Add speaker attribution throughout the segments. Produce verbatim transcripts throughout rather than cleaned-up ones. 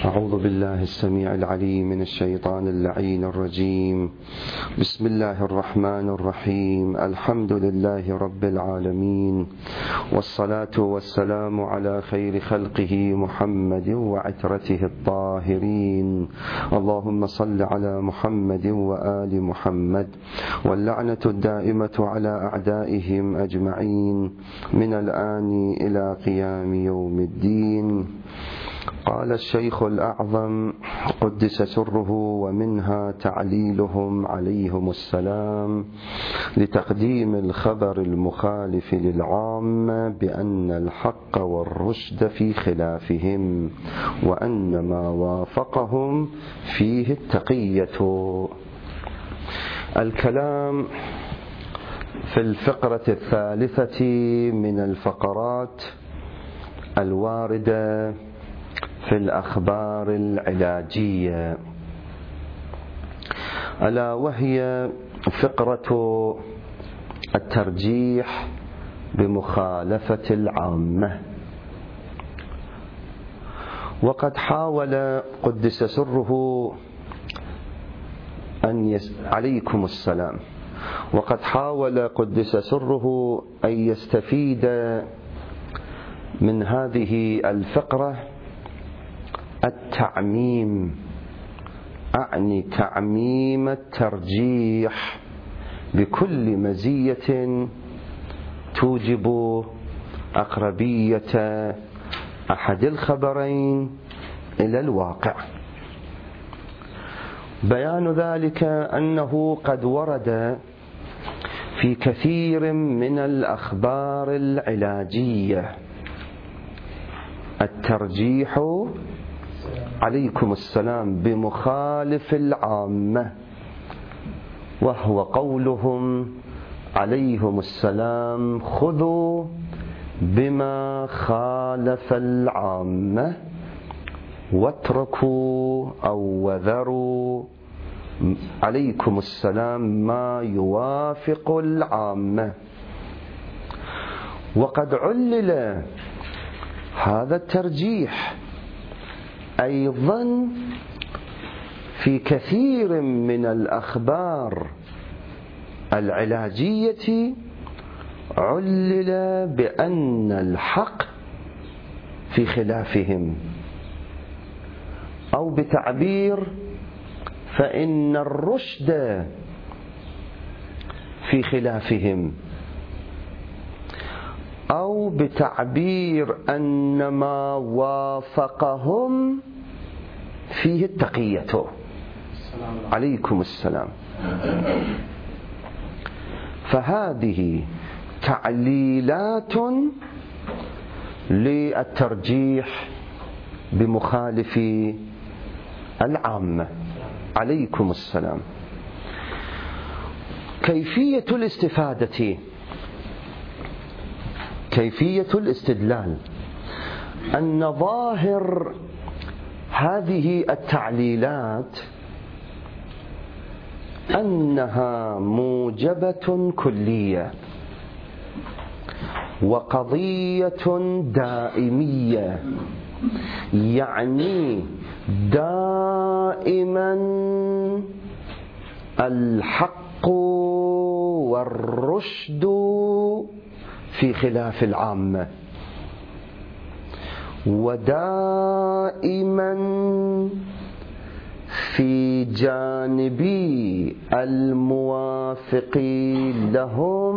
Speaker 1: أعوذ بالله السميع العليم من الشيطان اللعين الرجيم. بسم الله الرحمن الرحيم. الحمد لله رب العالمين، والصلاة والسلام على خير خلقه محمد وعترته الطاهرين. اللهم صل على محمد وآل محمد، واللعنة الدائمة على أعدائهم أجمعين من الآن إلى قيام يوم الدين. قال الشيخ الأعظم قدس سره: ومنها تعليلهم عليهم السلام لتقديم الخبر المخالف للعامة بأن الحق والرشد في خلافهم، وأن ما وافقهم فيه التقية. الكلام في الفقرة الثالثة من الفقرات الواردة في الأخبار العلاجية، ألا وهي فقرة الترجيح بمخالفة العامة. وقد حاول قدس سره أن يس... عليكم السلام وقد حاول قدس سره أن يستفيد من هذه الفقرة التعميم، أعني تعميم الترجيح بكل مزية توجب أقربية أحد الخبرين إلى الواقع. بيان ذلك أنه قد ورد في كثير من الأخبار العلاجية الترجيح عليكم السلام بمخالف العامة، وهو قولهم عليهم السلام: خذوا بما خالف العامة واتركوا أو وذروا عليكم السلام ما يوافق العامة. وقد علل هذا الترجيح أيضا في كثير من الأخبار العلاجية، علل بأن الحق في خلافهم، أو بتعبير فإن الرشد في خلافهم، أو بتعبير أن ما وافقهم فيه التقية. عليكم السلام. فهذه تعليلات للترجيح بمخالف العامة. عليكم السلام. كيفية الاستفادة، كيفية الاستدلال، أن ظاهر هذه التعليلات أنها موجبة كلية وقضية دائمية، يعني دائما الحق والرشد في خلاف العامة، ودائما في جانب الموافق لهم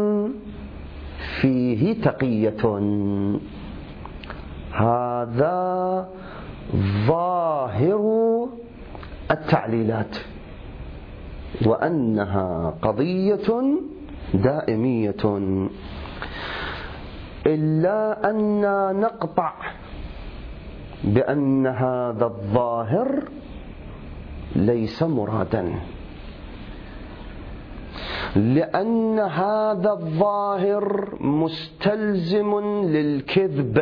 Speaker 1: فيه تقية. هذا ظاهر التعليلات، وأنها قضية دائمية، إلا أن نقطع بأن هذا الظاهر ليس مرادا، لأن هذا الظاهر مستلزم للكذب،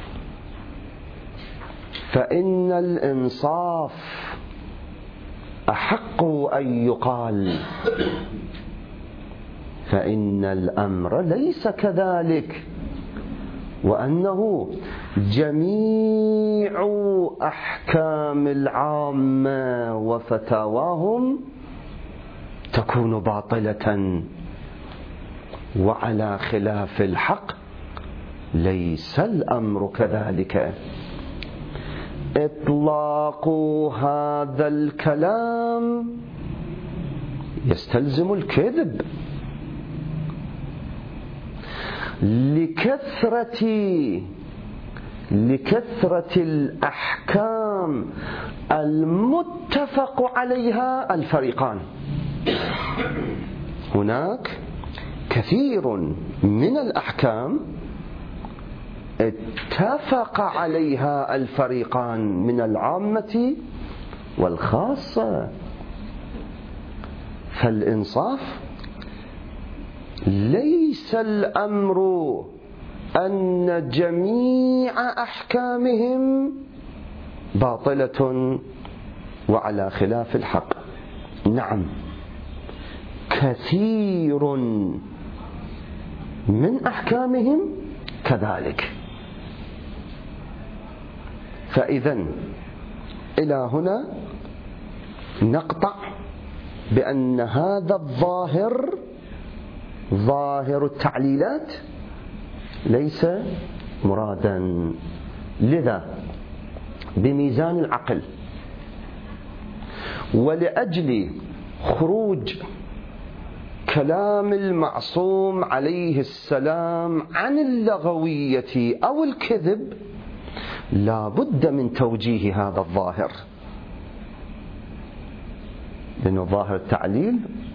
Speaker 1: فإن الإنصاف أحق أن يقال، فإن الأمر ليس كذلك، وأنه جميع أحكام العامة وفتاواهم تكون باطلة وعلى خلاف الحق. ليس الأمر كذلك. إطلاق هذا الكلام يستلزم الكذب لكثرة لكثرة الأحكام المتفق عليها الفريقان. هناك كثير من الأحكام اتفق عليها الفريقان من العامة والخاصة، فالإنصاف ليس الأمر أن جميع أحكامهم باطلة وعلى خلاف الحق. نعم، كثير من أحكامهم كذلك. فإذن إلى هنا نقطع بأن هذا الظاهر، ظاهر التعليلات، ليس مرادا. لذا بميزان العقل ولأجل خروج كلام المعصوم عليه السلام عن اللغوية أو الكذب، لا بد من توجيه هذا الظاهر، لأنه ظاهر التعليل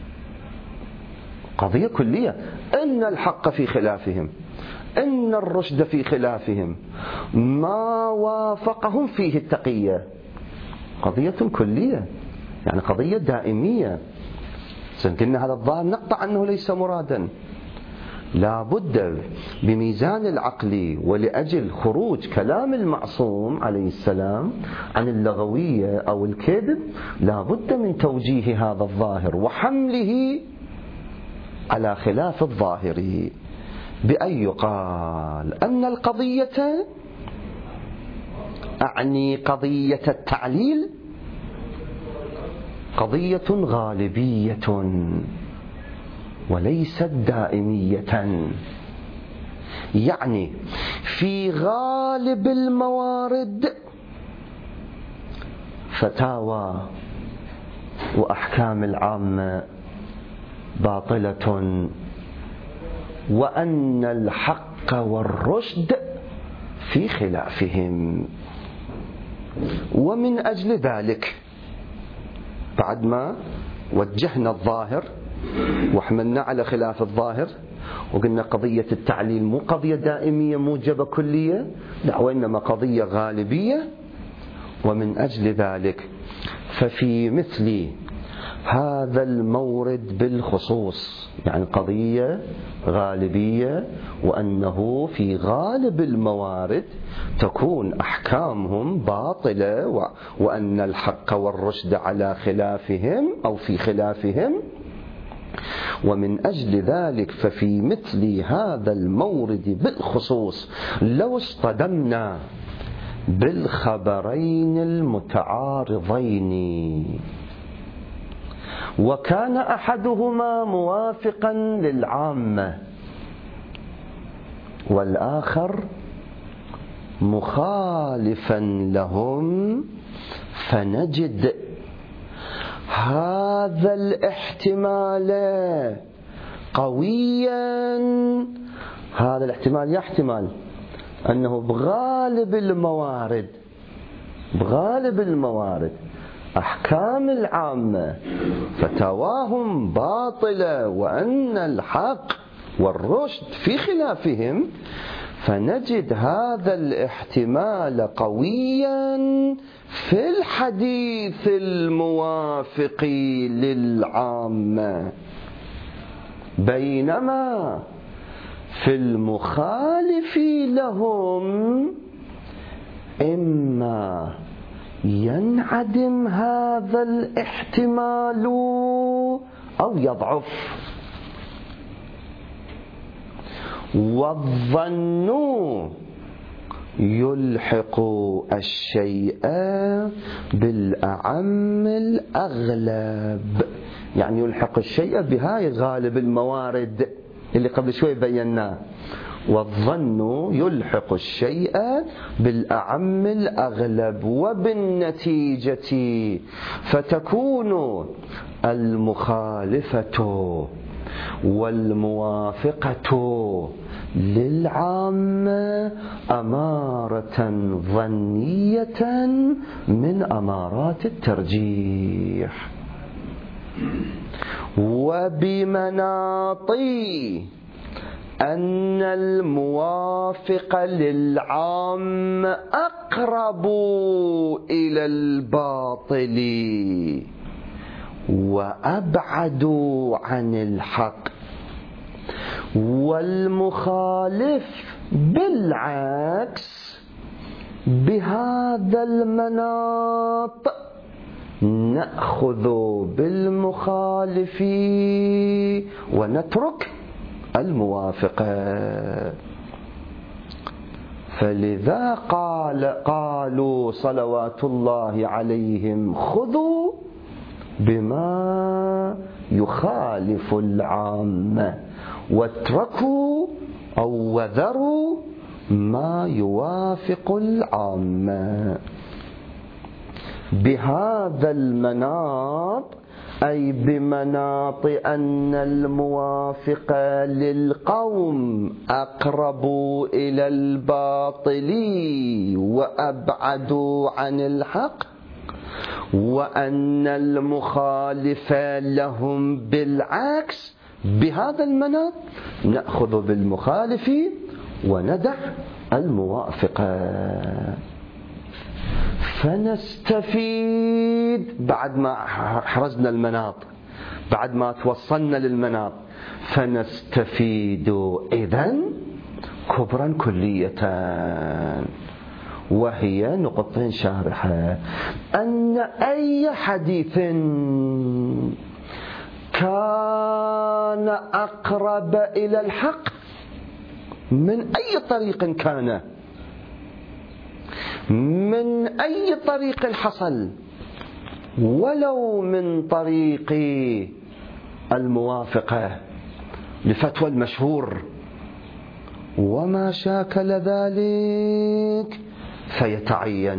Speaker 1: قضية كلية. إن الحق في خلافهم، إن الرشد في خلافهم، ما وافقهم فيه التقية، قضية كلية، يعني قضية دائمية. سنقلنا هذا الظاهر نقطع أنه ليس مرادا. لا بد بميزان العقل ولأجل خروج كلام المعصوم عليه السلام عن اللغوية أو الكذب، لا بد من توجيه هذا الظاهر وحمله على خلاف الظاهر، بأن يقال أن القضية، أعني قضية التعليل، قضية غالبية وليست دائمية. يعني في غالب الموارد فتاوى وأحكام العامة باطلة، وأن الحق والرشد في خلافهم. ومن أجل ذلك بعد ما وجهنا الظاهر وحملنا على خلاف الظاهر وقلنا قضية التعليل مو قضية دائمية موجبة كلية، لا، وإنما قضية غالبية. ومن أجل ذلك ففي مثل هذا المورد بالخصوص، يعني قضية غالبية، وأنه في غالب الموارد تكون أحكامهم باطلة وأن الحق والرشد على خلافهم أو في خلافهم. ومن أجل ذلك ففي مثل هذا المورد بالخصوص لو اصطدمنا بالخبرين المتعارضين وكان أحدهما موافقا للعامة والآخر مخالفا لهم، فنجد هذا الاحتمال قويا. هذا الاحتمال يحتمل أنه بغالب الموارد بغالب الموارد أحكام العامة فتواهم باطلة وأن الحق والرشد في خلافهم، فنجد هذا الاحتمال قويا في الحديث الموافق للعامة، بينما في المخالف لهم إما ينعدم هذا الاحتمال أو يضعف. والظن يلحق الشيء بالأعم الأغلب، يعني يلحق الشيء بهاي غالب الموارد اللي قبل شوي بيناه. والظن يلحق الشيء بالأعم الأغلب، وبالنتيجة فتكون المخالفة والموافقة للعامة أمارة ظنية من أمارات الترجيح. وبمناطي أن الموافق للعام أقرب إلى الباطل وأبعد عن الحق، والمخالف بالعكس بهذا المناط نأخذ بالمخالف ونترك الموافقة. فلذا قال قالوا صلوات الله عليهم خذوا بما يخالف العامة واتركوا أو وذروا ما يوافق العامة. بهذا المناط أي بمناط أن الموافق للقوم أقرب إلى الباطل وأبعد عن الحق، وأن المخالف لهم بالعكس، بهذا المناط نأخذ بالمخالف وندع الموافق. فنستفيد بعد ما حرزنا المناط، بعد ما توصلنا للمناط، فنستفيد إذن كبرا كلية، وهي نقطة شارحة: أن أي حديث كان أقرب إلى الحق من أي طريق كان، من أي طريق حصل، ولو من طريق الموافقة لفتوى المشهور وما شاكل ذلك، فيتعين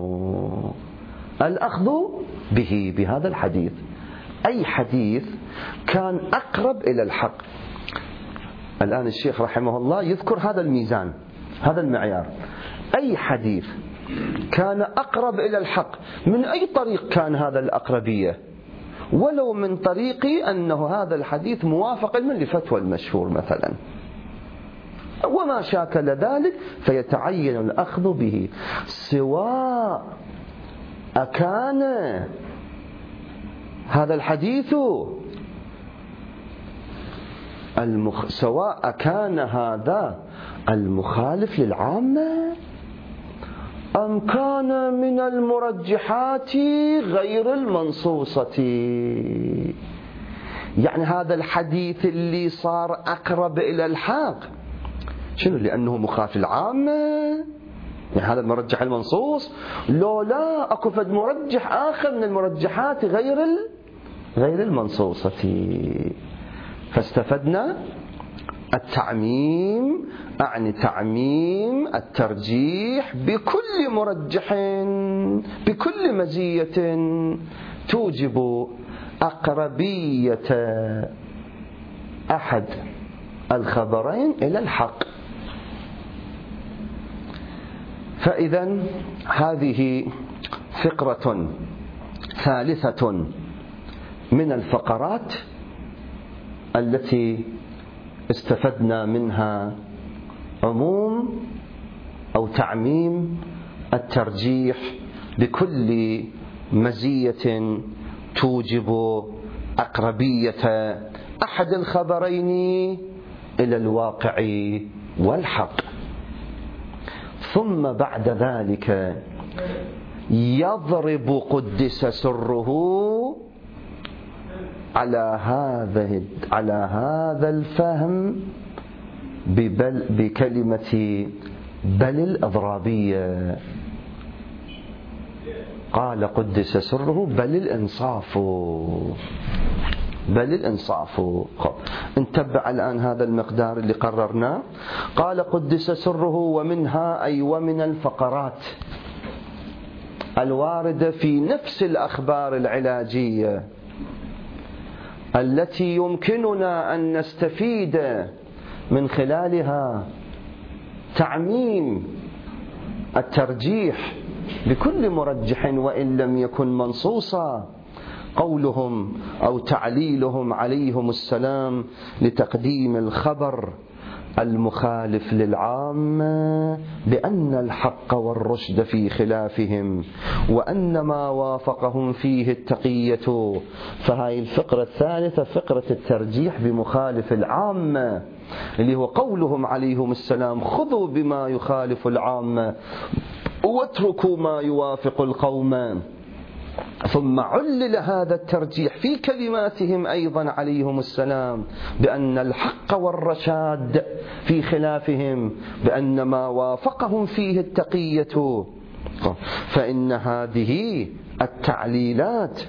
Speaker 1: الأخذ به بهذا الحديث. أي حديث كان أقرب إلى الحق. الآن الشيخ رحمه الله يذكر هذا الميزان، هذا المعيار. أي حديث كان أقرب إلى الحق من أي طريق كان هذا الأقربية، ولو من طريق أنه هذا الحديث موافق من لفتوى المشهور مثلا، وما شاكل ذلك، فيتعين الأخذ به، سواء أكان هذا الحديث المخ... سواء كان هذا المخالف للعامة أم كان من المرجحات غير المنصوصة. يعني هذا الحديث اللي صار أقرب إلى الحق شنو؟ لأنه مخالف العامة، يعني هذا المرجح المنصوص، لو لا أكو فد مرجح آخر من المرجحات غير ال... غير المنصوصة. فاستفدنا التعميم، أعني تعميم الترجيح بكل مرجح، بكل مزية توجب أقربية أحد الخبرين إلى الحق. فإذا هذه فقرة ثالثة من الفقرات التي استفدنا منها عموم أو تعميم الترجيح بكل مزية توجب أقربية أحد الخبرين إلى الواقع والحق. ثم بعد ذلك يضرب قدس سره على هذا على هذا الفهم ببل بكلمة بل الإضرابية. قال قدس سره بل الإنصاف، بل الإنصاف. انتبع الآن هذا المقدار اللي قررناه. قال قدس سره ومنها أي ومن الفقرات الواردة في نفس الأخبار العلاجية التي يمكننا أن نستفيد من خلالها تعميم الترجيح بكل مرجح وإن لم يكن منصوصا، قولهم أو تعليلهم عليهم السلام لتقديم الخبر المخالف للعامة بأن الحق والرشد في خلافهم وأن ما وافقهم فيه التقية. فهاي الفقرة الثالثة فقرة الترجيح بمخالف العامة، اللي هو قولهم عليهم السلام خذوا بما يخالف العامة واتركوا ما يوافق القوم. ثم علل هذا الترجيح في كلماتهم أيضا عليهم السلام بأن الحق والرشاد في خلافهم بأن ما وافقهم فيه التقية. فإن هذه التعليلات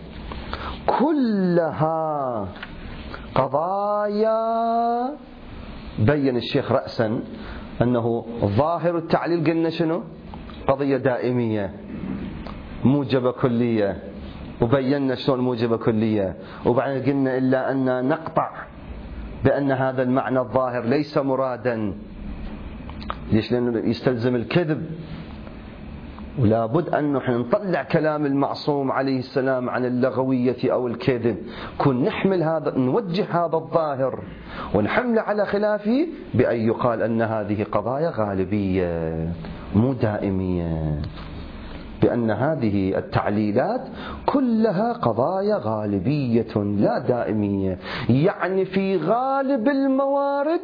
Speaker 1: كلها قضايا بين الشيخ رأسا أنه ظاهر التعليل قلنا شنو؟ قضية دائمية موجبة كلية، وبينا شلون موجبة كلية، وبعدين قلنا إلا أن نقطع بأن هذا المعنى الظاهر ليس مرادا. ليش؟ لأنه يستلزم الكذب، ولا بد أن نحن نطلع كلام المعصوم عليه السلام عن اللغوية أو الكذب، كن نحمل هذا نوجه هذا الظاهر ونحمله على خلافه بأن يقال أن هذه قضايا غالبية مو دائمية، بأن هذه التعليلات كلها قضايا غالبية لا دائمية، يعني في غالب الموارد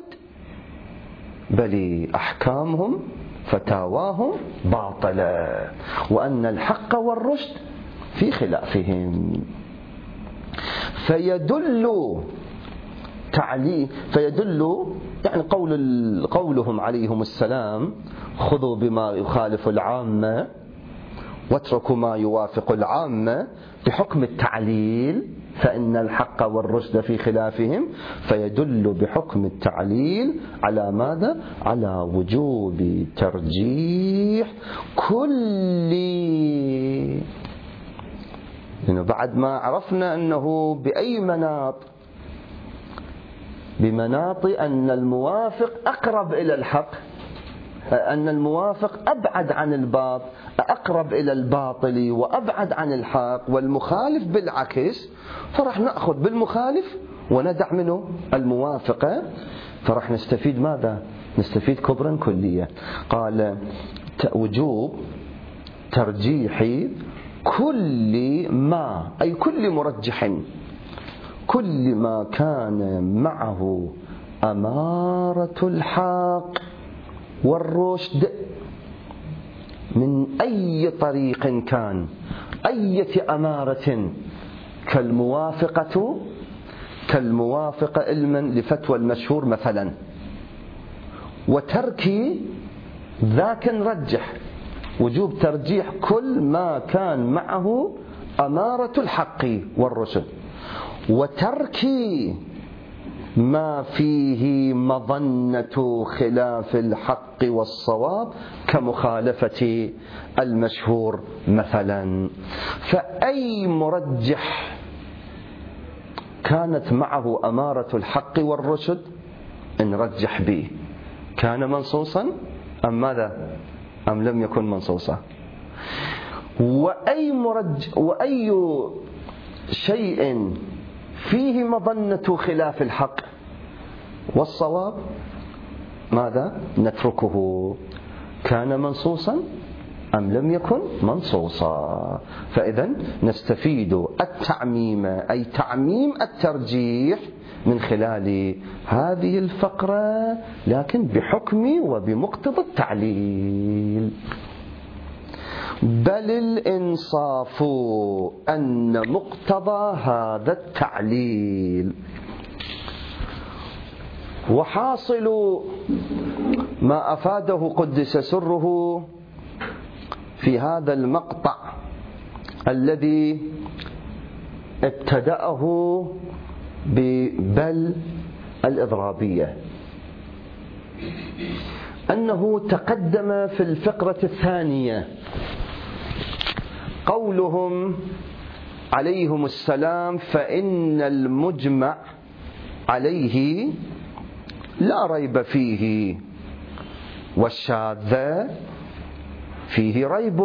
Speaker 1: بل أحكامهم فتاواهم باطلة وأن الحق والرشد في خلافهم. فيدل تعليل فيدل يعني قول قولهم عليهم السلام خذوا بما يخالف العامة واتركوا ما يوافق العامة بحكم التعليل، فإن الحق والرشد في خلافهم، فيدل بحكم التعليل على ماذا؟ على وجوب ترجيح كلي. يعني بعد ما عرفنا أنه بأي مناط بمناط أن الموافق أقرب إلى الحق، أن الموافق أبعد عن الباطل أقرب إلى الباطل وأبعد عن الحق، والمخالف بالعكس، فرح نأخذ بالمخالف وندع منه الموافقة، فرح نستفيد ماذا؟ نستفيد كبرا كليا. قال وجوب ترجيح كل ما أي كل مرجح كل ما كان معه أمارة الحق والرشد من أي طريق كان، أية أمارة، كالموافقة كالموافقة علما لفتوى المشهور مثلا، وترك ذاك نرجح وجوب ترجيح كل ما كان معه أمارة الحق والرشد، وترك ما فيه مظنة خلاف الحق والصواب كمخالفة المشهور مثلا. فأي مرجح كانت معه أمارة الحق والرشد نرجح به، كان منصوصا أم ماذا؟ أم لم يكن منصوصا؟ وأي مرجح وأي شيء فيه مظنة خلاف الحق والصواب ماذا؟ نتركه، كان منصوصا أم لم يكن منصوصا. فإذا نستفيد التعميم أي تعميم الترجيح من خلال هذه الفقرة، لكن بحكم وبمقتضى التعليل. بل الإنصاف أن مقتضى هذا التعليل وحاصل ما أفاده قدس سره في هذا المقطع الذي ابتدأه ببل الإضرابية أنه تقدم في الفقرة الثانية قولهم عليهم السلام: فإن المجمع عليه لا ريب فيه، والشاذ فيه ريب.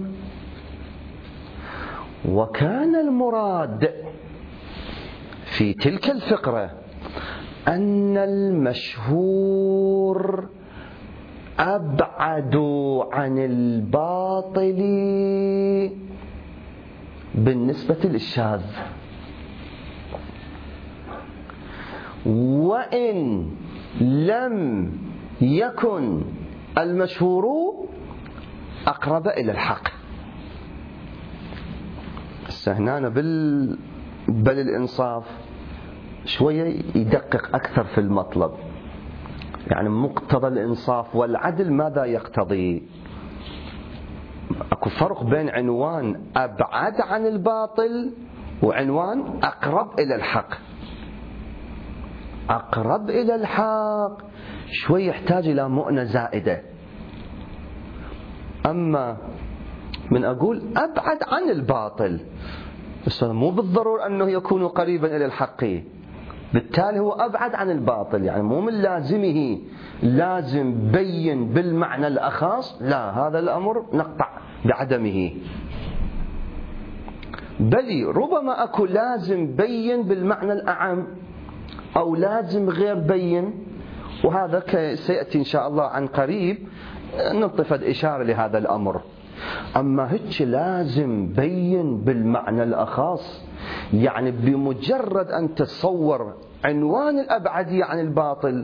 Speaker 1: وكان المراد في تلك الفقرة أن المشهور أبعد عن الباطل بالنسبة للشاذ، وإن لم يكن المشهور أقرب إلى الحق. هنا بال بل الإنصاف شوية يدقق أكثر في المطلب، يعني مقتضى الإنصاف والعدل ماذا يقتضي؟ أكو فرق بين عنوان أبعد عن الباطل وعنوان أقرب إلى الحق. أقرب إلى الحق شوي يحتاج إلى مؤنة زائدة، أما من أقول أبعد عن الباطل بس مو بالضرورة أنه يكون قريبا إلى الحق، بالتالي هو أبعد عن الباطل، يعني مو من لازمه لازم بين بالمعنى الأخص، لا، هذا الأمر نقطع بعدمه. بل ربما أكو لازم بين بالمعنى الأعم أو لازم غير بين، وهذا سيأتي إن شاء الله عن قريب ننطفد إشارة لهذا الأمر. أما هيك لازم بين بالمعنى الأخص، يعني بمجرد أن تتصور عنوان الأبعدية عن الباطل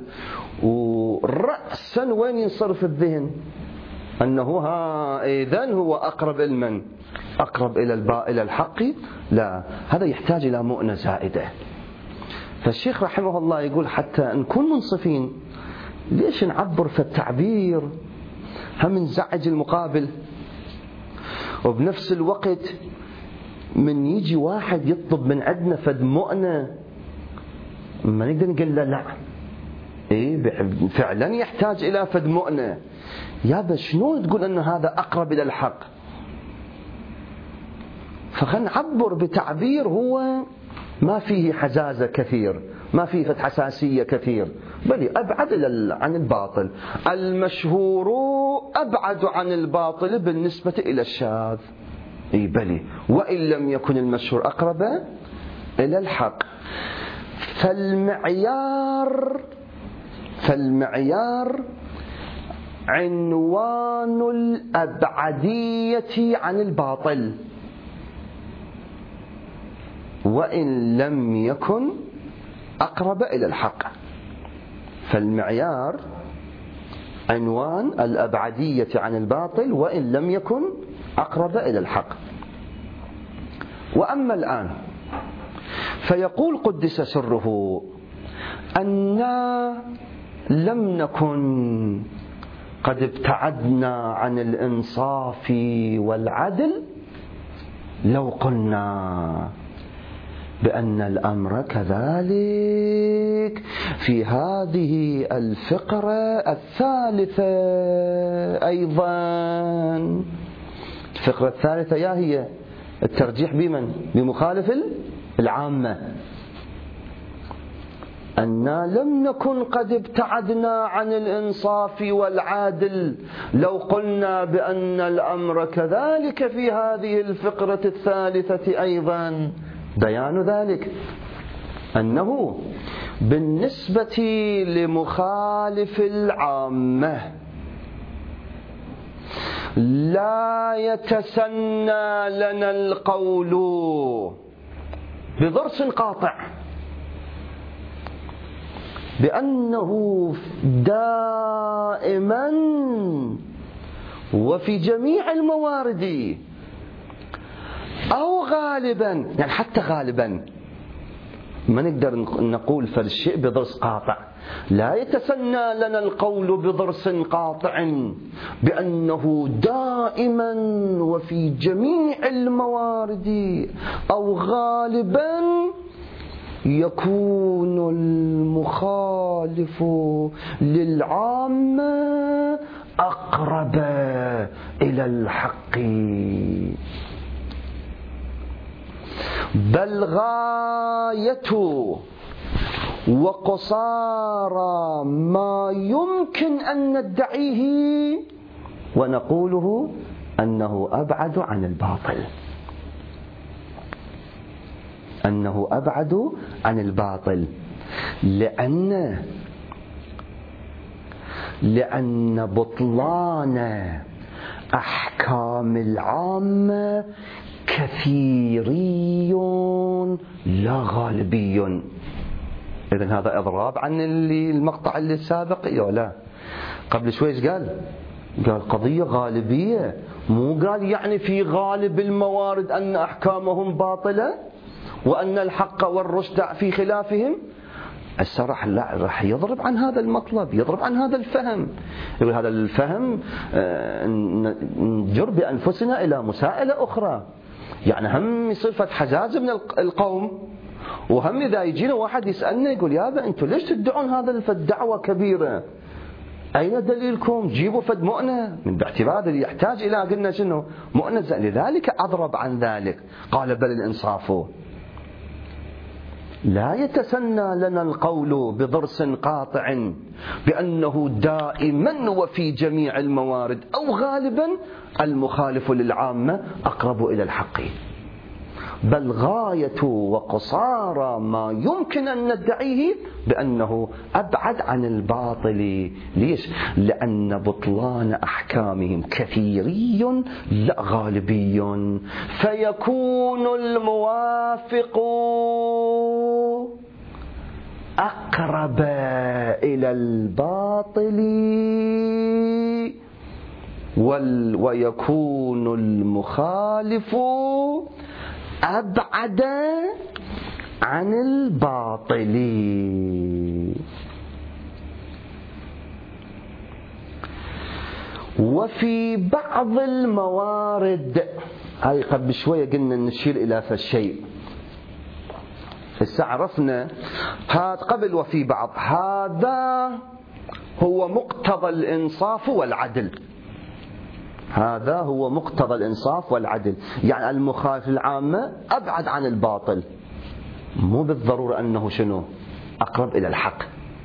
Speaker 1: ورأسا وين ينصرف الذهن أنه ها إذن هو أقرب المن أقرب إلى إلى الحق، لا، هذا يحتاج إلى مؤنة زائدة. فالشيخ رحمه الله يقول حتى نكون منصفين ليش نعبر في التعبير هم نزعج المقابل، وبنفس الوقت من يجي واحد يطلب من عندنا فد مؤنة ما نقدر نقول له لا، إيه فعلا يحتاج إلى فد مؤنة. يابا شنو تقول أن هذا أقرب إلى الحق؟ فخلنا نعبر بتعبير هو ما فيه حزازة كثير، ما فيه فد حساسية كثير، بل أبعد عن الباطل. المشهور أبعد عن الباطل بالنسبة إلى الشاذ، إيه بلي، وإن لم يكن المشهور أقرب إلى الحق. فالمعيار فالمعيار عنوان الأبعدية عن الباطل، وإن لم يكن أقرب إلى الحق. فالمعيار عنوان الأبعدية عن الباطل وإن لم يكن أقرب إلى الحق. وأما الآن فيقول قدس سره أننا لم نكن قد ابتعدنا عن الإنصاف والعدل لو قلنا بأن الأمر كذلك في هذه الفقرة الثالثة أيضا. الفقرة الثالثة يا هي الترجيح بمن؟ بمخالف العامة. أننا لم نكن قد ابتعدنا عن الإنصاف والعادل لو قلنا بأن الأمر كذلك في هذه الفقرة الثالثة أيضا. بيان ذلك أنه بالنسبة لمخالف العامة لا يتسنى لنا القول بضرس قاطع بأنه دائما وفي جميع الموارد أو غالبا، يعني حتى غالبا ما نقدر نقول فالشيء بضرس قاطع، لا يتسنى لنا القول بضرس قاطع بأنه دائما وفي جميع الموارد أو غالبا يكون المخالف للعامة أقرب إلى الحق، بل غاية وقصارى ما يمكن أن ندعيه ونقوله أنه أبعد عن الباطل، أنه أبعد عن الباطل لأن لأن بطلان أحكام العامة كثيري لا غالبي. إذن هذا إضراب عن اللي المقطع اللي السابق يا لا قبل شوي قال قال قضية غالبية، مو قال يعني في غالب الموارد أن أحكامهم باطلة وأن الحق والرشد في خلافهم. الصراحة لا راح يضرب عن هذا المطلب، يضرب عن هذا الفهم، يقول هذا الفهم نجر بأنفسنا إلى مسائلة أخرى. يعني هم يصير فت حجاز من القوم، وهم إذا يجينا واحد يسألنا يقول يابا أنتم ليش تدعون هذا الدعوة كبيرة؟ أين دليلكم؟ جيبوا فد مؤنة من باعتبار اللي يحتاج إلى قلنا شنو مؤنة. لذلك أضرب عن ذلك، قال بل الإنصاف لا يتسنى لنا القول بضرس قاطع بأنه دائما وفي جميع الموارد أو غالبا المخالف للعامة أقرب إلى الحق، بل غاية وقصارى ما يمكن أن ندعيه بأنه أبعد عن الباطل. ليش؟ لأن بطلان أحكامهم كثيري لا غالبي، فيكون الموافق أقرب إلى الباطل ويكون المخالف أبعد عن الباطل. وفي بعض الموارد، هاي قبل شوية قلنا نشير إلى فالشيء، هسه عرفنا هذا قبل وفي بعض، هذا هو مقتضى الإنصاف والعدل، هذا هو مقتضى الإنصاف والعدل، يعني المخالف العامة أبعد عن الباطل، مو بالضرورة أنه شنو أقرب إلى الحق.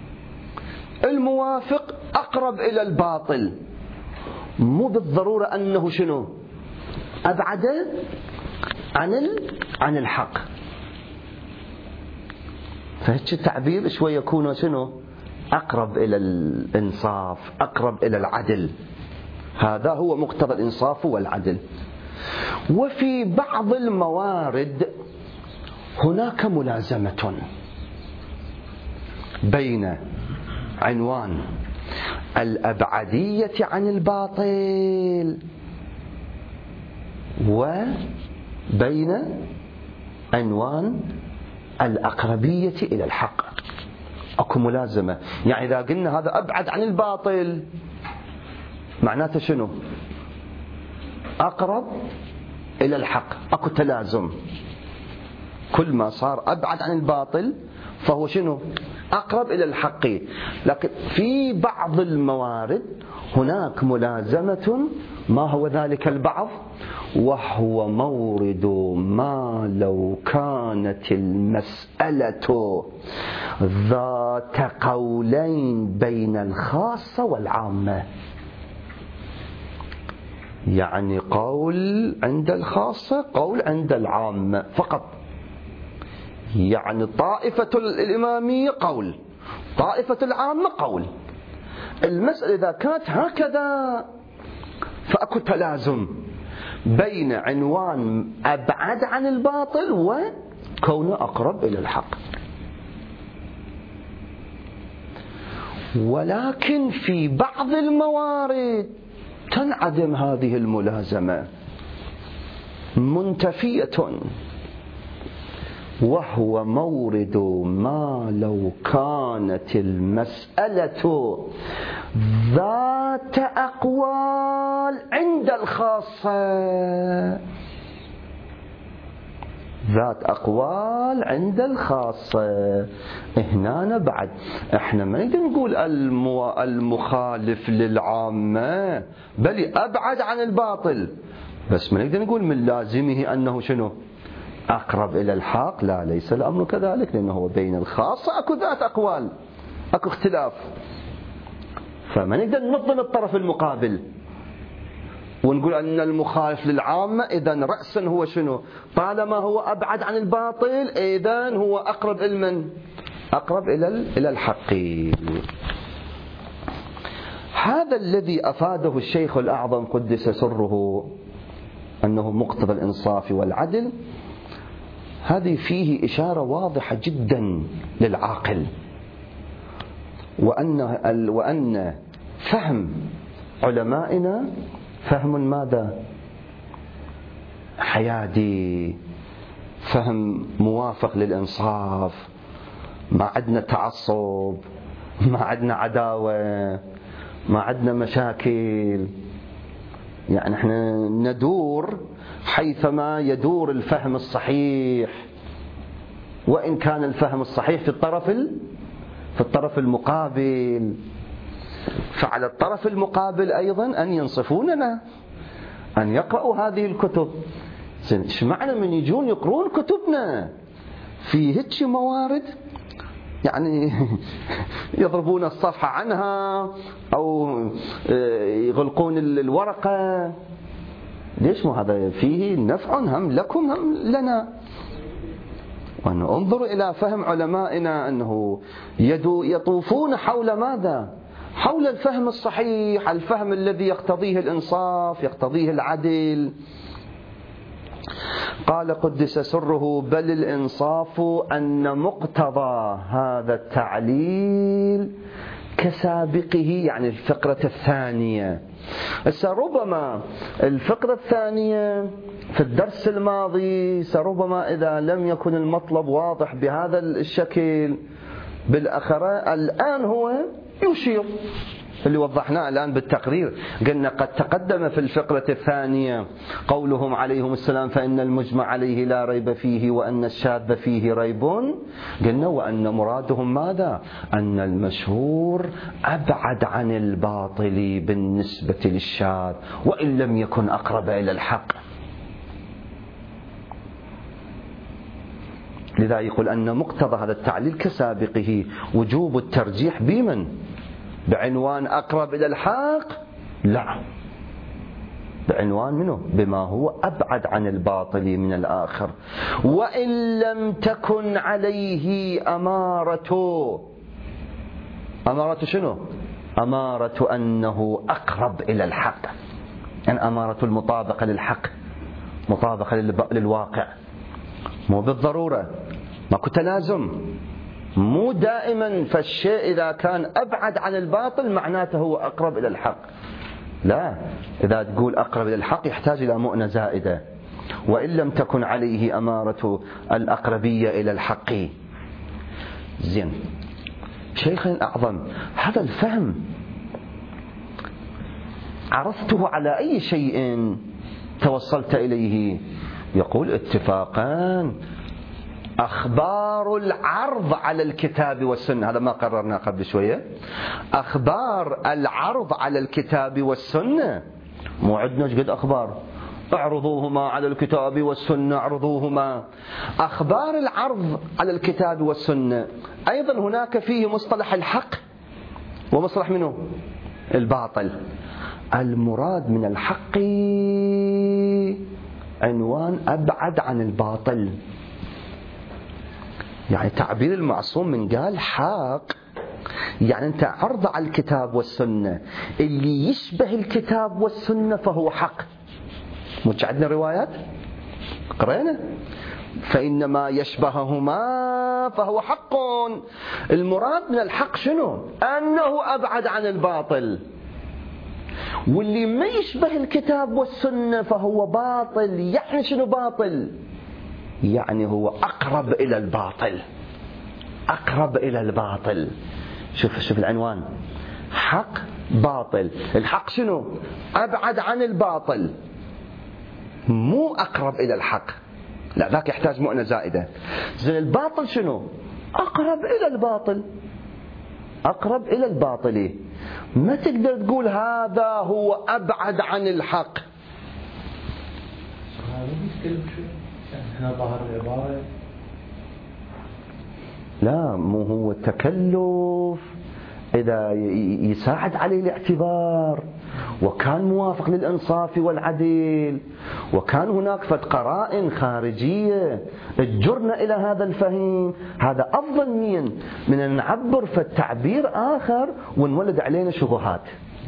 Speaker 1: الموافق أقرب إلى الباطل، مو بالضرورة أنه شنو أبعد عن عن الحق. فهيك التعبير شوي يكون شنو أقرب إلى الإنصاف، أقرب إلى العدل، هذا هو مقتضى الإنصاف والعدل. وفي بعض الموارد هناك ملازمة بين عنوان الأبعدية عن الباطل وبين عنوان الأقربية إلى الحق. أكو ملازمة، يعني إذا قلنا هذا أبعد عن الباطل معناته شنو أقرب إلى الحق، أكو تلازم، كل ما صار أبعد عن الباطل فهو شنو أقرب إلى الحق. لكن في بعض الموارد هناك ملازمة، ما هو ذلك البعض؟ وهو مورد ما لو كانت المسألة ذات قولين بين الخاصة والعامة، يعني قول عند الخاصة قول عند العامة فقط، يعني طائفة الإمامية قول، طائفة العامة قول. المسألة إذا كانت هكذا فأكو تلازم بين عنوان أبعد عن الباطل وكونه أقرب إلى الحق. ولكن في بعض الموارد تنعدم هذه الملازمة، منتفية. وهو مورد ما لو كانت المسألة ذات أقوال عند الخاصة، ذات أقوال عند الخاصة. هنا بعد احنا ما نقدر نقول المخالف للعامة، بل أبعد عن الباطل، بس ما نقدر نقول من لازمه أنه شنو أقرب إلى الحق. لا، ليس الأمر كذلك، لأنه بين الخاصة أكو ذات أقوال، أكو اختلاف، فما نقدر نظلم الطرف المقابل ونقول أن المخالف للعامة إذن رأسا هو شنو، طالما هو أبعد عن الباطل إذن هو أقرب إلى أقرب إلى إلى الحق. هذا الذي أفاده الشيخ الأعظم قدس سره أنه مقتضى الإنصاف والعدل، هذه فيه إشارة واضحة جدا للعاقل، وأن وأن فهم علمائنا فهم ماذا؟ حيادي، فهم موافق للإنصاف، ما عندنا تعصب، ما عندنا عداوة، ما عندنا مشاكل، يعني احنا ندور حيثما يدور الفهم الصحيح، وإن كان الفهم الصحيح في الطرف في الطرف المقابل، فعلى الطرف المقابل أيضا أن ينصفوننا، أن يقرأوا هذه الكتب. إيش معنى من يجون يقرون كتبنا في هيك موارد يعني يضربون الصفحة عنها أو يغلقون الورقة؟ ليش؟ ما هذا فيه نفع هم لكم هم لنا. وأن انظروا إلى فهم علمائنا أنه يطوفون حول ماذا؟ حول الفهم الصحيح، الفهم الذي يقتضيه الإنصاف، يقتضيه العدل. قال قدس سره: بل الإنصاف أن مقتضى هذا التعليل كسابقه، يعني الفقرة الثانية. سربما الفقرة الثانية في الدرس الماضي، سربما إذا لم يكن المطلب واضح بهذا الشكل بالأخرى، الآن هو يشير اللي وضحناه الآن بالتقرير. قلنا قد تقدم في الفقرة الثانية قولهم عليهم السلام: فإن المجمع عليه لا ريب فيه وأن الشاذ فيه ريب. قلنا وأن مرادهم ماذا؟ أن المشهور أبعد عن الباطل بالنسبة للشاذ وإن لم يكن أقرب إلى الحق. لذا يقول أن مقتضى هذا التعليل كسابقه وجوب الترجيح بمن؟ بعنوان أقرب إلى الحق؟ لا، بعنوان منه؟ بما هو أبعد عن الباطل من الآخر، وإن لم تكن عليه أمارة. أمارة شنو؟ أمارة أنه أقرب إلى الحق، يعني أمارة المطابقة للحق، مطابقة للواقع. مو بالضرورة، ماكو تلازم، مو دائما فالشيء إذا كان أبعد عن الباطل معناته هو أقرب إلى الحق. لا، إذا تقول أقرب إلى الحق يحتاج إلى مؤنة زائدة، وإن لم تكن عليه أمارة الأقربية إلى الحق. زين، شيخنا الأعظم، هذا الفهم عرفته على أي شيء توصلت إليه؟ يقول اتفاقا أخبار العرض على الكتاب والسنة. هذا ما قررنا قبل شوية. أخبار العرض على الكتاب والسنة، مو عندنا قد أخبار اعرضوهما على الكتاب والسنة، اعرضوهما. أخبار العرض على الكتاب والسنة أيضا هناك فيه مصطلح الحق ومصطلح منه الباطل. المراد من الحق عنوان أبعد عن الباطل، يعني تعبير المعصوم من قال حق، يعني أنت عرض على الكتاب والسنة، اللي يشبه الكتاب والسنة فهو حق. مش عندنا روايات قرأنا فإنما يشبههما فهو حق. المراد من الحق شنو؟ أنه أبعد عن الباطل، واللي ما يشبه الكتاب والسنة فهو باطل. يعني شنو باطل؟ يعني هو أقرب إلى الباطل، أقرب إلى الباطل. شوف شوف العنوان، حق باطل. الحق شنو؟ أبعد عن الباطل، مو أقرب إلى الحق، لا ذاك يحتاج مؤنة زائدة. زين الباطل شنو؟ أقرب إلى الباطل، أقرب إلى الباطل. ما تقدر تقول هذا هو أبعد عن الحق. لا، مو هو التكلف إذا يساعد عليه الاعتبار وكان موافق للإنصاف والعدل وكان هناك فد قرائن خارجية تجرنا إلى هذا الفهم، هذا أفضل من من أن نعبر فد تعبير آخر ونولد علينا شبهات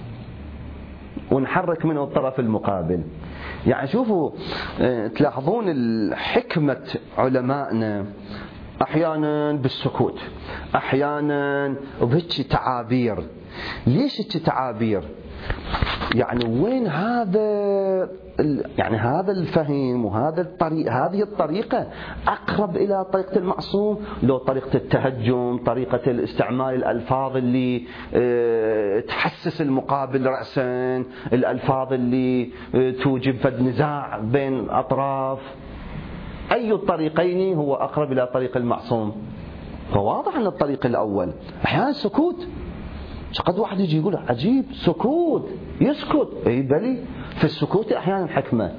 Speaker 1: ونحرك منه الطرف المقابل. يعني شوفوا، تلاحظون الحكمة علمائنا أحيانا بالسكوت، أحيانا بهيك تعابير. ليش هيك تعابير؟ يعني وين هذا يعني هذا الفهم وهذا الطريق، هذه الطريقة أقرب إلى طريقة المعصوم لو طريقة التهجم، طريقة الاستعمال الألفاظ اللي تحسس المقابل رأسا، الألفاظ اللي توجب فد نزاع بين أطراف. أي الطريقين هو أقرب إلى طريق المعصوم؟ فواضح أن الطريق الأول. أحيانا سكوت، قد واحد يجي يقول عجيب سكوت، يسكت، اي بلي في السكوت احيانا حكمه.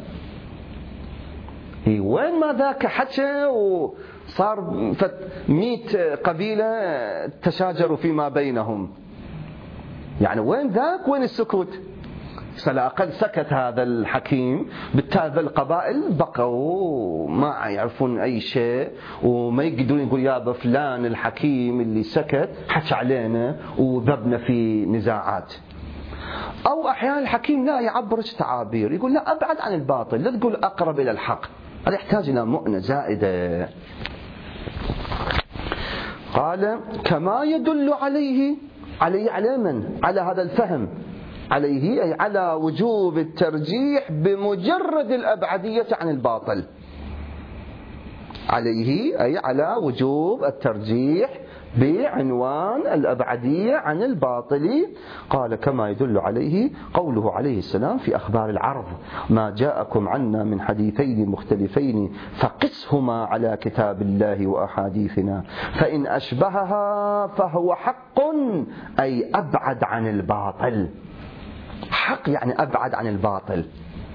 Speaker 1: اي وين ما ذاك حكى وصار مئة قبيله تشاجروا فيما بينهم، يعني وين ذاك وين السكوت؟ على الأقل سكت هذا الحكيم، بالتالي القبائل بقوا ما يعرفون أي شيء وما يقدرون يقول يا فلان الحكيم اللي سكت حكى علينا وذبنا في نزاعات. أو أحيانا الحكيم لا يعبر تعابير، يقول لا أبعد عن الباطل، لا تقول أقرب إلى الحق، هذا يحتاج إلى مؤنة زائدة. قال كما يدل عليه عليه على من؟ على هذا الفهم، عليه أي على وجوب الترجيح بمجرد الأبعدية عن الباطل، عليه أي على وجوب الترجيح بعنوان الأبعدية عن الباطل. قال كما يدل عليه قوله عليه السلام في أخبار العرض ما جاءكم عنا من حديثين مختلفين فقسهما على كتاب الله وأحاديثنا فإن أشبهها فهو حق أي أبعد عن الباطل. حق يعني أبعد عن الباطل.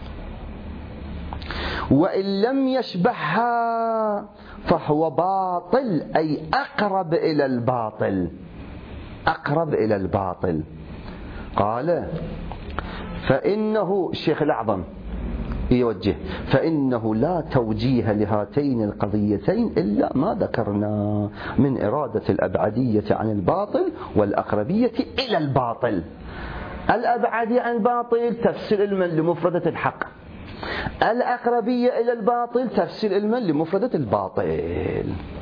Speaker 1: وإن لم يشبهها فهو باطل أي أقرب إلى الباطل، أقرب إلى الباطل. قال فإنه الشيخ الأعظم يوجه فإنه لا توجيه لهاتين القضيتين إلا ما ذكرنا من إرادة الأبعدية عن الباطل والأقربية إلى الباطل. الأبعدية عن الباطل تفسير علما لمفردة الحق، الأقربية إلى الباطل تفسير علما لمفردة الباطل.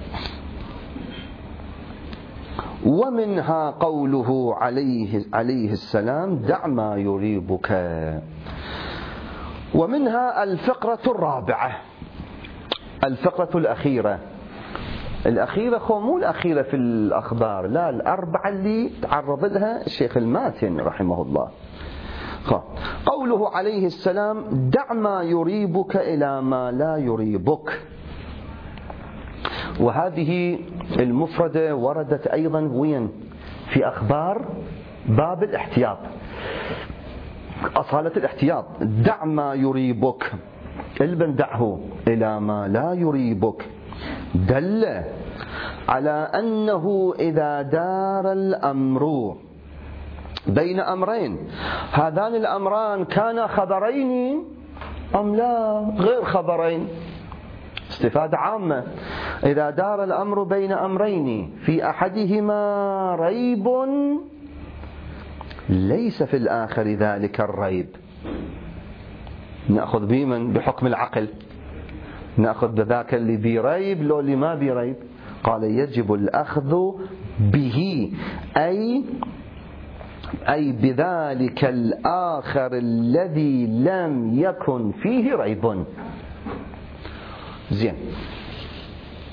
Speaker 1: ومنها قوله عليه, عليه السلام دع ما يريبك. ومنها الفقرة الرابعة، الفقرة الأخيرة. الأخيرة خو مو الأخيرة في الأخبار، لا الأربعة اللي تعرض لها الشيخ الماتن رحمه الله. قوله عليه السلام دع ما يريبك إلى ما لا يريبك. وهذه المفردة وردت أيضا وين؟ في أخبار باب الاحتياط، أصالة الاحتياط. دع ما يريبك، البن دعه إلى ما لا يريبك، دل على أنه إذا دار الأمر بين أمرين، هذان الأمران كانا خبرين أم لا غير خبرين، استفادة عامة. إذا دار الأمر بين أمرين في أحدهما ريب ليس في الآخر ذلك الريب، نأخذ بمن؟ بحكم العقل، نأخذ بذاك اللي بريب لو اللي ما بريب. قال يجب الأخذ به أي أي بذلك الآخر الذي لم يكن فيه ريب. زين،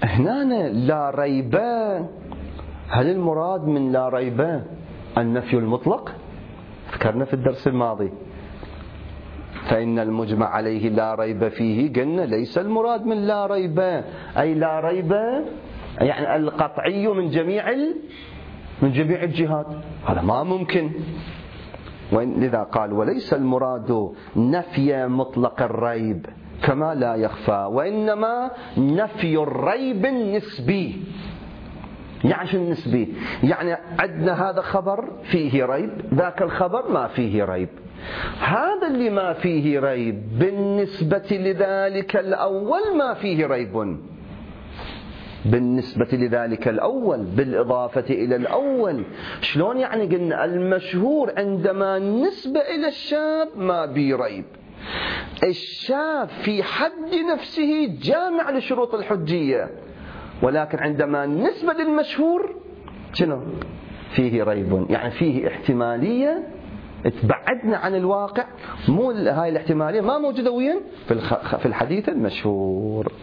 Speaker 1: هنا لا ريب، هل المراد من لا ريب النفي المطلق؟ ذكرنا في الدرس الماضي فإن المجمع عليه لا ريب فيه، قلنا ليس المراد من لا ريب أي لا ريب يعني القطعي من جميع من جميع الجهات، هذا ما ممكن. لذا قال وليس المراد نفي مطلق الريب كما لا يخفى، وإنما نفي الريب النسبي. يعني شو النسبي؟ يعني عندنا هذا خبر فيه ريب، ذاك الخبر ما فيه ريب. هذا اللي ما فيه ريب بالنسبة لذلك الأول ما فيه ريب، بالنسبة لذلك الأول بالإضافة إلى الأول. شلون يعني؟ قلنا المشهور عندما نسبة إلى الشاذ ما بيه ريب، الشاذ في حد نفسه جامع لشروط الحجية، ولكن عندما نسبة للمشهور شنو؟ فيه ريب، يعني فيه احتمالية تبعدنا عن الواقع، مو هاي الاحتمالية ما موجودة وين؟ في الحديث المشهور.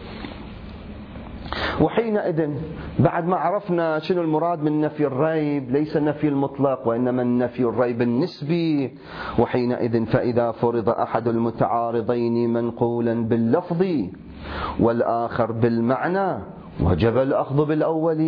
Speaker 1: وحينئذ بعد ما عرفنا شنو المراد من نفي الريب، ليس النفي المطلق وإنما النفي الريب النسبي، وحينئذ فإذا فرض أحد المتعارضين منقولا باللفظ والآخر بالمعنى وجب الأخذ بالأول.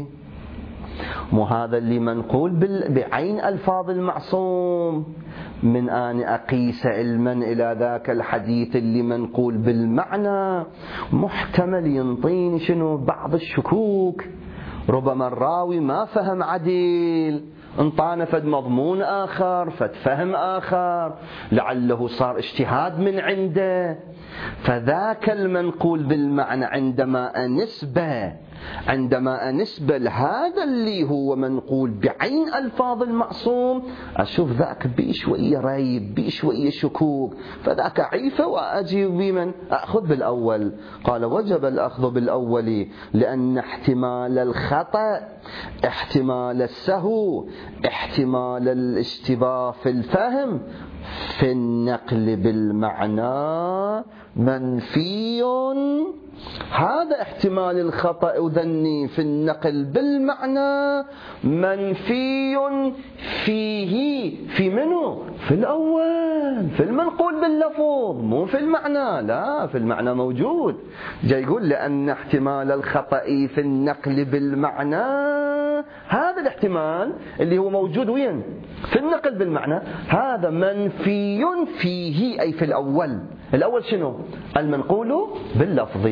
Speaker 1: وهذا اللي منقول بعين ألفاظ المعصوم، من أن أقيس علما إلى ذاك الحديث اللي منقول بالمعنى محتمل ينطيني شنو؟ بعض الشكوك، ربما الراوي ما فهم عديل، انطانا فد مضمون آخر فد فهم آخر، لعله صار اجتهاد من عنده. فذاك المنقول بالمعنى عندما أنسبه عندما أنسبه لهذا اللي هو منقول بعين ألفاظ المعصوم، أشوف ذاك بي شوية ريب بي شوية شكوك، فذاك عيفة وأجيب بمن؟ أخذ بالأول. قال وجب الأخذ بالأول لأن احتمال الخطأ، احتمال السهو، احتمال الاشتباه في الفهم في النقل بالمعنى منفي. هذا احتمال الخطأ وذني في النقل بالمعنى منفي فيه، في منه؟ في الأول، في المنقول باللفظ، مو في المعنى. لا، في المعنى موجود. جاي يقول لأن احتمال الخطأ في النقل بالمعنى، هذا الاحتمال اللي هو موجود وين؟ في النقل بالمعنى، هذا منفي فيه أي في الأول. الأول شنو؟ المنقول باللفظ.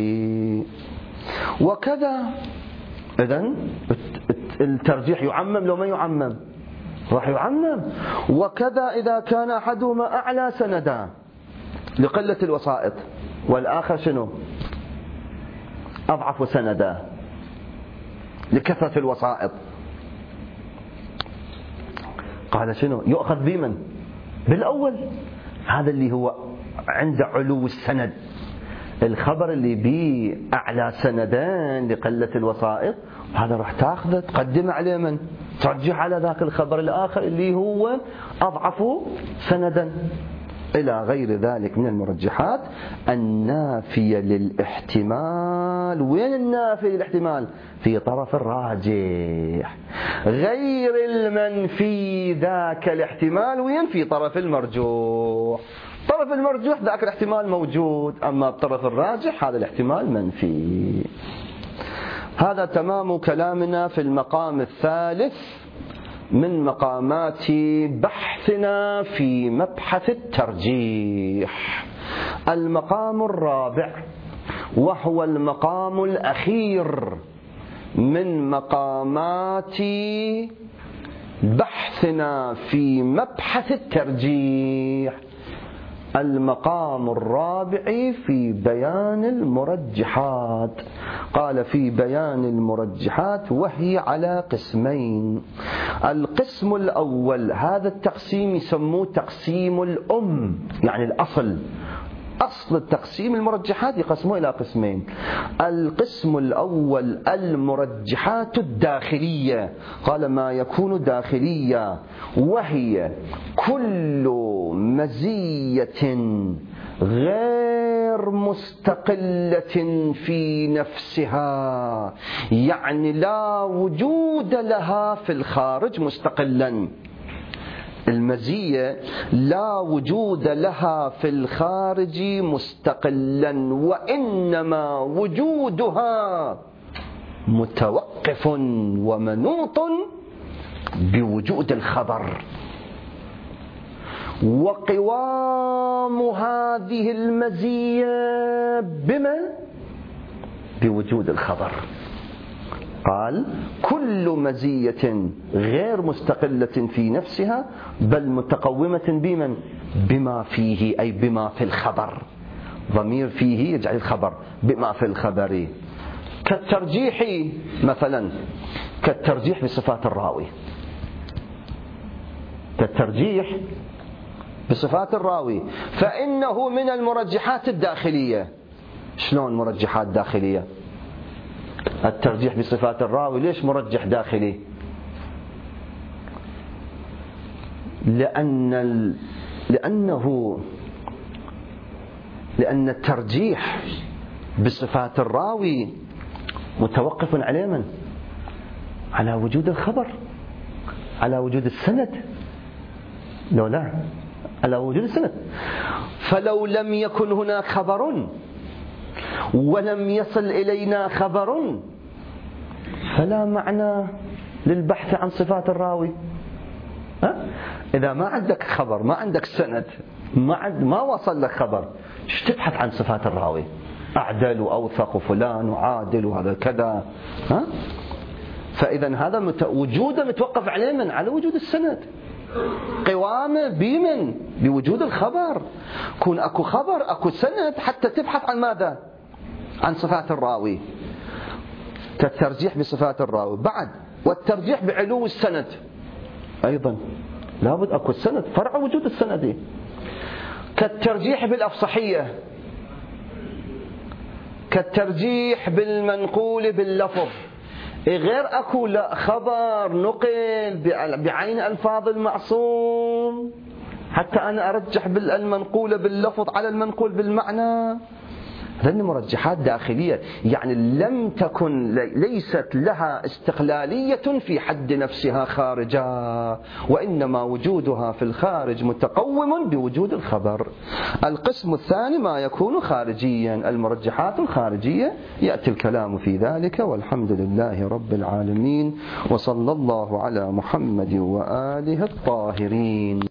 Speaker 1: وكذا إذن الترجيح يعمم لو ما يعمم؟ راح يعمم. وكذا إذا كان أحدهما أعلى سندا لقلة الوسائط والآخر شنو؟ أضعف سندا لكثرة الوسائط، قال شنو؟ يؤخذ بمن؟ بالأول. هذا اللي هو عند علو السند، الخبر اللي بيه أعلى سندان لقلة الوسائط، هذا راح تاخذه تقدم عليه من؟ ترجح على ذاك الخبر الآخر اللي هو أضعف سندا، إلى غير ذلك من المرجحات النافية للاحتمال. وين النافية للاحتمال؟ في طرف الراجح، غير المنفي ذاك الاحتمال وين؟ في طرف المرجوح. طرف المرجوح ذاك الاحتمال موجود، أما بطرف الراجح هذا الاحتمال منفي. هذا تمام كلامنا في المقام الثالث من مقامات بحثنا في مبحث الترجيح. المقام الرابع وهو المقام الأخير من مقامات بحثنا في مبحث الترجيح، المقام الرابع في بيان المرجحات. قال في بيان المرجحات وهي على قسمين. القسم الأول، هذا التقسيم يسموه تقسيم الأم، يعني الأصل، أصل التقسيم المرجحات يقسموه إلى قسمين. القسم الأول المرجحات الداخلية، قال ما يكون داخلية، وهي كل مزية غير غير مستقلة في نفسها، يعني لا وجود لها في الخارج مستقلا. المزية لا وجود لها في الخارج مستقلا، وإنما وجودها متوقف ومنوط بوجود الخبر. وقوام هذه المزية بما؟ بوجود الخبر. قال كل مزية غير مستقلة في نفسها بل متقومة بمن؟ بما فيه، أي بما في الخبر. ضمير فيه يجعل الخبر بما في الخبر. كالترجيح مثلا، كالترجيح بصفات الراوي، كالترجيح بصفات الراوي، فإنه من المرجحات الداخلية. شلون مرجحات داخلية؟ الترجيح بصفات الراوي ليش مرجح داخلي؟ لأن ال... لأنه لأن الترجيح بصفات الراوي متوقف على من؟ على وجود الخبر، على وجود السند. لو لا، على وجود السند. فلو لم يكن هناك خبر ولم يصل إلينا خبر فلا معنى للبحث عن صفات الراوي. ها؟ إذا ما عندك خبر، ما عندك سند، ما عند ما وصل لك خبر، ايش تبحث عن صفات الراوي؟ أعدل وأوثق وفلان وعادل وهذا كذا. ها؟ فإذا هذا مت... وجوده متوقف عليه من؟ على وجود السند. قوامه بمن؟ بوجود الخبر. كون أكو خبر أكو سند حتى تبحث عن ماذا؟ عن صفات الراوي. كالترجيح بصفات الراوي. بعد والترجيح بعلو السند أيضا لابد أكو السند، فرع وجود السند. كالترجيح بالأفصحية، كالترجيح بالمنقول باللفظ. غير أكو لا خبر نقل بعين ألفاظ المعصوم حتى أنا أرجح بالمنقول باللفظ على المنقول بالمعنى. هذه مرجحات داخلية، يعني لم تكن ليست لها استقلالية في حد نفسها خارجا، وإنما وجودها في الخارج متقوم بوجود الخبر. القسم الثاني ما يكون خارجيا، المرجحات الخارجية، يأتي الكلام في ذلك. والحمد لله رب العالمين، وصلى الله على محمد وآله الطاهرين.